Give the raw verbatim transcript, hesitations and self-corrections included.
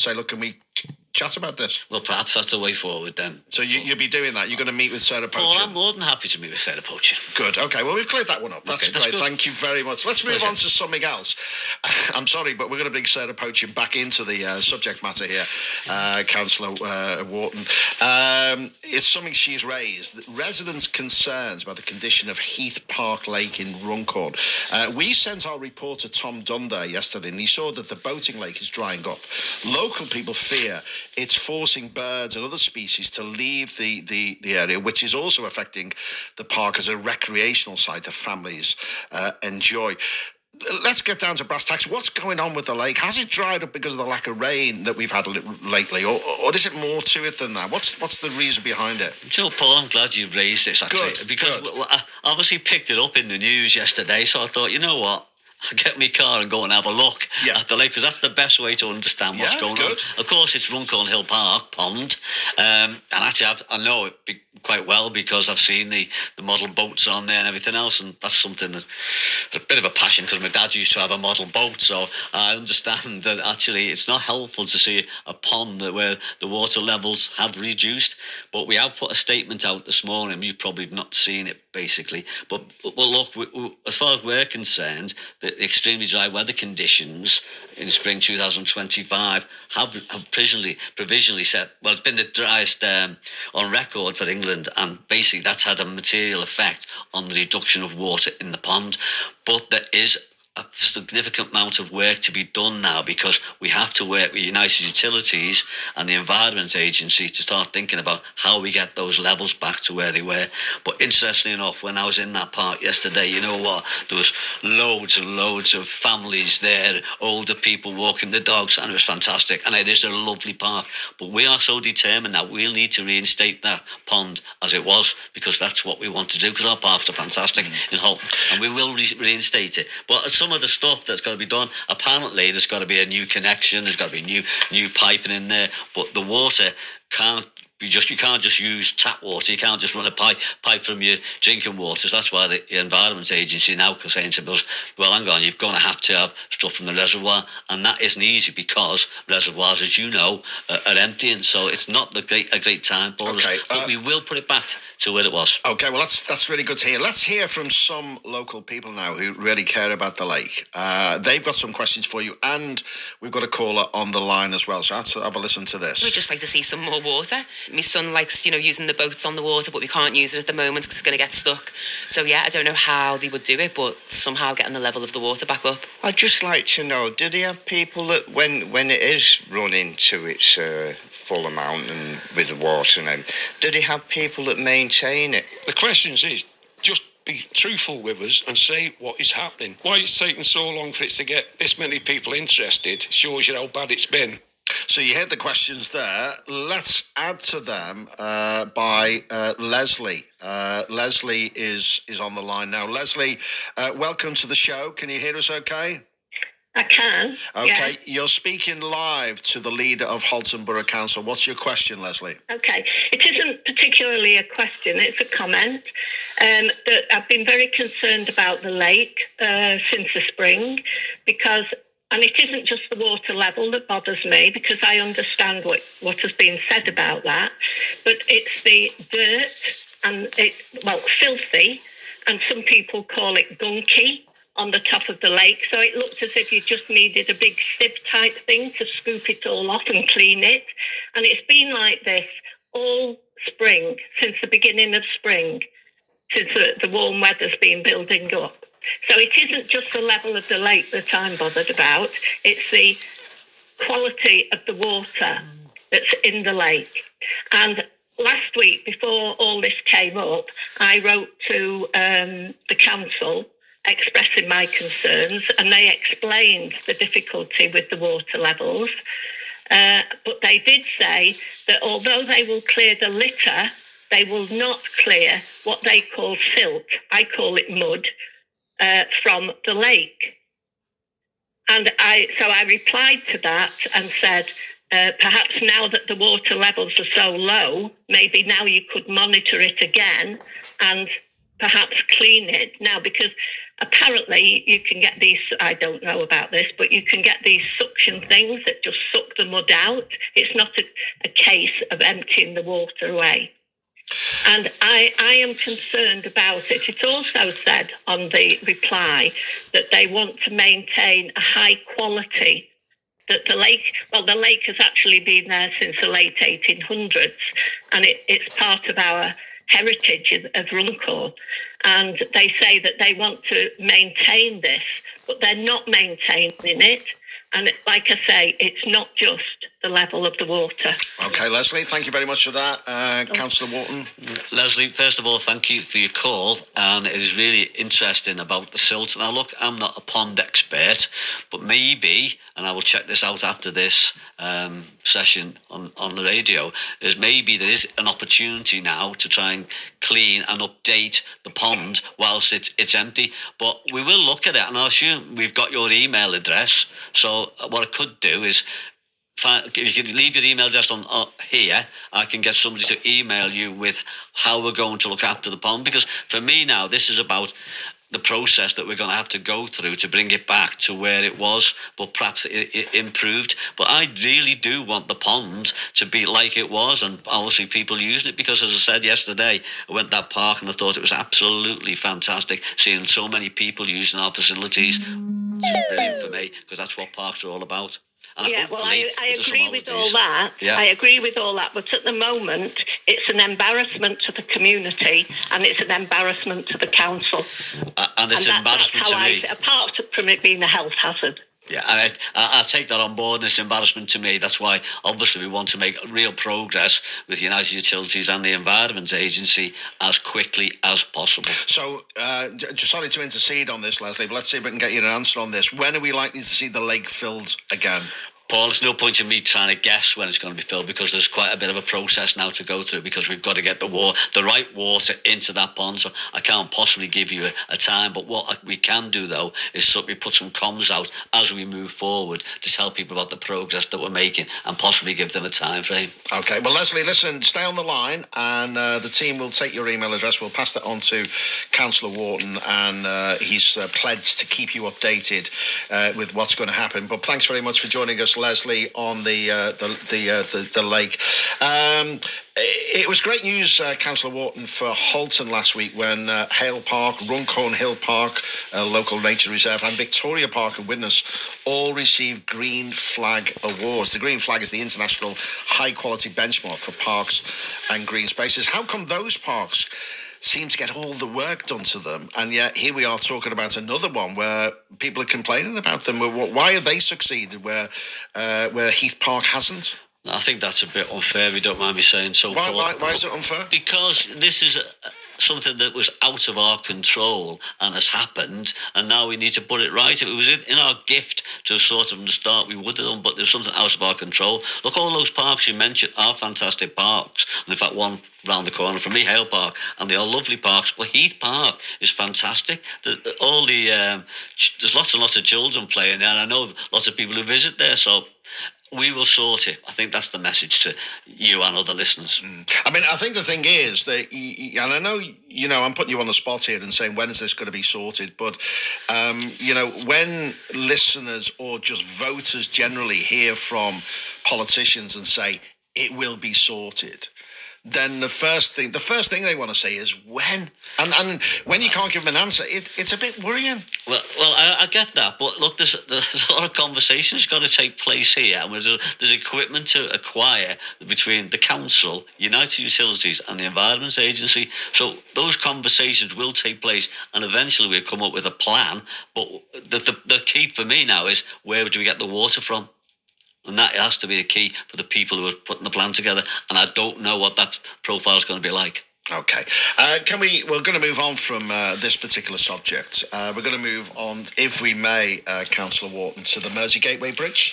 say, look, can we chat about this? Well, perhaps that's the way forward then. So you, you'll be doing that. You're going to meet with Sarah Pochin? Well, I'm more than happy to meet with Sarah Pochin. Good. Okay. Well, we've cleared that one up. That's okay, great. That's Thank you very much. Let's move Pleasure. on to something else. I'm sorry, but we're going to bring Sarah Pochin back into the uh, subject matter here, uh, Councillor uh, Wharton. Um, it's something she's raised. Residents' concerns about the condition of Heath Park Lake in Runcorn. Uh, we sent our reporter Tom Dunn there yesterday, and he saw that the boating lake is drying up. Local people fear it's forcing birds and other species to leave the, the, the area, which is also affecting the park as a recreational site that families uh, enjoy. Let's get down to brass tacks. What's going on with the lake? Has it dried up because of the lack of rain that we've had lately, or, or is it more to it than that? What's what's the reason behind it? Joe, Paul, I'm glad you raised this, actually, good, because good. I obviously picked it up in the news yesterday, so I thought, you know what? I'll get my car and go and have a look yeah. at the lake, because that's the best way to understand what's yeah, going good. on. Of course, it's Runcorn Hill Park Pond, um, and actually I've, I know it be, quite well because I've seen the, the model boats on there and everything else, and that's something that a bit of a passion, because my dad used to have a model boat, so I understand that actually it's not helpful to see a pond where the water levels have reduced. But we have put a statement out this morning. You've probably not seen it, basically. But well, look, we, we, as far as we're concerned, the, the extremely dry weather conditions in spring two thousand twenty-five have, have provisionally, provisionally set, well, it's been the driest um, on record for England, and basically that's had a material effect on the reduction of water in the pond. But there is a significant amount of work to be done now, because we have to work with United Utilities and the Environment Agency to start thinking about how we get those levels back to where they were. But interestingly enough, when I was in that park yesterday, you know what? There was loads and loads of families there, older people walking the dogs, and it was fantastic. And it is a lovely park. But we are so determined that we'll need to reinstate that pond as it was, because that's what we want to do, because our parks are fantastic in Halton, and we will re- reinstate it. But some of the stuff that's got to be done, apparently there's got to be a new connection, there's got to be new new piping in there, but the water can't be just, you can't just use tap water, you can't just run a pipe pipe from your drinking waters. That's why the Environment Agency now is saying to us, well, hang on, you're going to have to have stuff from the reservoir, and that isn't easy because reservoirs, as you know, are, are emptying, so it's not the great a great time for okay, us, but uh, we will put it back to where it was. Okay, well, that's that's really good to hear. Let's hear from some local people now who really care about the lake. Uh, they've got some questions for you, and we've got a caller on the line as well, so let's have a listen to this. We'd just like to see some more water. My son likes, you know, using the boats on the water, but we can't use it at the moment because it's going to get stuck. So, yeah, I don't know how they would do it, but somehow getting the level of the water back up. I'd just like to know, do they have people that, when, when it is running to its uh, full amount and with the water and everything, do they have people that maintain it? The question is, just be truthful with us and say what is happening. Why it's taken so long for it to get this many people interested shows you how bad it's been. So you heard the questions there. Let's add to them uh, by uh, Leslie. Uh, Leslie is is on the line now. Leslie, uh, welcome to the show. Can you hear us okay? I can. Okay, yeah. You're speaking live to the leader of Halton Borough Council. What's your question, Leslie? Okay, it isn't particularly a question, it's a comment. Um, that I've been very concerned about the lake uh, since the spring, because, and it isn't just the water level that bothers me, because I understand what, what has been said about that, but it's the dirt and it, well, filthy, and some people call it gunky, on the top of the lake. So it looked as if you just needed a big sieve type thing to scoop it all off and clean it. And it's been like this all spring, since the beginning of spring, since the, the warm weather's been building up. So it isn't just the level of the lake that I'm bothered about, it's the quality of the water that's in the lake. And last week, before all this came up, I wrote to um, the council expressing my concerns, and they explained the difficulty with the water levels. Uh, but they did say that although they will clear the litter, they will not clear what they call silt, I call it mud, uh, from the lake. And I, so I replied to that and said, uh, perhaps now that the water levels are so low, maybe now you could monitor it again and perhaps clean it now, because apparently you can get these, I don't know about this, but you can get these suction things that just suck the mud out. It's not a, a case of emptying the water away. And I, I am concerned about it. It also said on the reply that they want to maintain a high quality, that the lake, well, the lake has actually been there since the late eighteen hundreds, and it, it's part of our heritage of, of Runcorn. And they say that they want to maintain this, but they're not maintaining it. And like I say, it's not just the level of the water. OK, Leslie, thank you very much for that. Uh, Councillor Wharton. Leslie, first of all, thank you for your call. And it is really interesting about the silt. Now, look, I'm not a pond expert, but maybe, and I will check this out after this um, session on, on the radio, is maybe there is an opportunity now to try and clean and update the pond whilst it's, it's empty. But we will look at it, and I assume we've got your email address. So what I could do is, if you could leave your email address on uh, here, I can get somebody to email you with how we're going to look after the pond. Because for me now, this is about the process that we're going to have to go through to bring it back to where it was, but perhaps it, it improved. But I really do want the pond to be like it was, and obviously people using it, because as I said yesterday, I went to that park and I thought it was absolutely fantastic seeing so many people using our facilities. It's brilliant for me, because that's what parks are all about. And yeah, well, I, I agree with all days. that. Yeah. I agree with all that. But at the moment, it's an embarrassment to the community, and it's an embarrassment to the council. Uh, and it's an embarrassment to me. I, apart from it being a health hazard. Yeah, and I, I take that on board, and it's an embarrassment to me. That's why, obviously, we want to make real progress with United Utilities and the Environment Agency as quickly as possible. So, uh, just sorry to intercede on this, Leslie, but let's see if we can get you an answer on this. When are we likely to see the lake filled again? Paul, there's no point in me trying to guess when it's going to be filled, because there's quite a bit of a process now to go through, because we've got to get the water, the right water into that pond. So I can't possibly give you a, a time. But what we can do, though, is sort of put some comms out as we move forward to tell people about the progress that we're making and possibly give them a time frame. OK, well, Leslie, listen, stay on the line, and uh, the team will take your email address. We'll pass that on to Councillor Wharton, and uh, he's uh, pledged to keep you updated uh, with what's going to happen. But thanks very much for joining us, Leslie, on the uh, the the, uh, the the lake. Um, it was great news, uh, Councillor Wharton, for Halton last week when uh, Hale Park, Runcorn Hill Park, uh, local nature reserve, and Victoria Park and Widnes all received Green Flag awards. The Green Flag is the international high-quality benchmark for parks and green spaces. How come those parks seem to get all the work done to them, and yet here we are talking about another one where people are complaining about them? Why have they succeeded where uh, where Heath Park hasn't? I think that's a bit unfair, if you don't mind me saying so. Why, why, why is it unfair? Because this is a, something that was out of our control and has happened, and now we need to put it right. If it was in, in our gift to sort of from the start, we would have done, but there's something out of our control. Look, all those parks you mentioned are fantastic parks, and in fact, one round the corner from me, Hale Park, and they are lovely parks. But Heath Park is fantastic. The, all the um, ch- there's lots and lots of children playing there, and I know lots of people who visit there. So we will sort it. I think that's the message to you and other listeners. Mm. I mean, I think the thing is that, and I know, you know, I'm putting you on the spot here and saying, when is this going to be sorted? But, um, you know, when listeners or just voters generally hear from politicians and say, it will be sorted, then the first thing the first thing they want to say is when. And and when you can't give them an answer, it, it's a bit worrying. Well, well, I, I get that, but look, there's, there's a lot of conversations got to take place here, and there's, there's equipment to acquire between the council, United Utilities, and the Environment Agency. So those conversations will take place, and eventually we'll come up with a plan. But the the, the key for me now is, where do we get the water from? And that has to be the key for the people who are putting the plan together. And I don't know what that profile is going to be like. Okay. Uh, can we, we're going to move on from uh, this particular subject. Uh, we're going to move on, if we may, uh, Councillor Wharton, to the Mersey Gateway Bridge.